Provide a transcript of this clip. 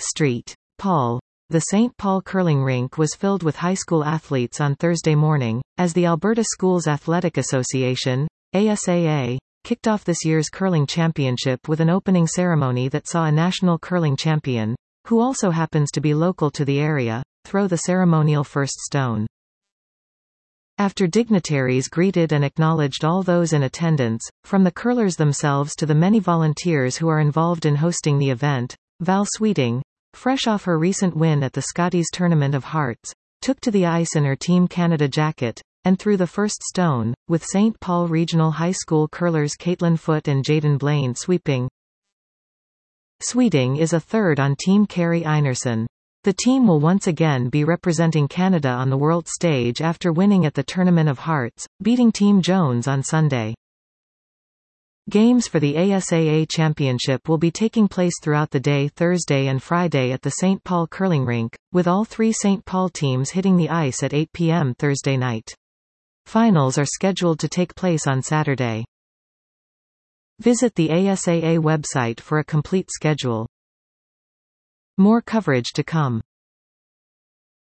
St. Paul. The St. Paul curling rink was filled with high school athletes on Thursday morning, as the Alberta Schools Athletic Association, ASAA, kicked off this year's curling championship with an opening ceremony that saw a national curling champion, who also happens to be local to the area, throw the ceremonial first stone. After dignitaries greeted and acknowledged all those in attendance, from the curlers themselves to the many volunteers who are involved in hosting the event, Val Sweeting, fresh off her recent win at the Scotties Tournament of Hearts, took to the ice in her Team Canada jacket, and threw the first stone, with St. Paul Regional High School curlers Caitlin Foote and Jaden Blaine sweeping. Sweeting is a third on Team Carrie Einerson. The team will once again be representing Canada on the world stage after winning at the Tournament of Hearts, beating Team Jones on Sunday. Games for the ASAA Championship will be taking place throughout the day Thursday and Friday at the St. Paul curling rink, with all three St. Paul teams hitting the ice at 8 p.m. Thursday night. Finals are scheduled to take place on Saturday. Visit the ASAA website for a complete schedule. More coverage to come.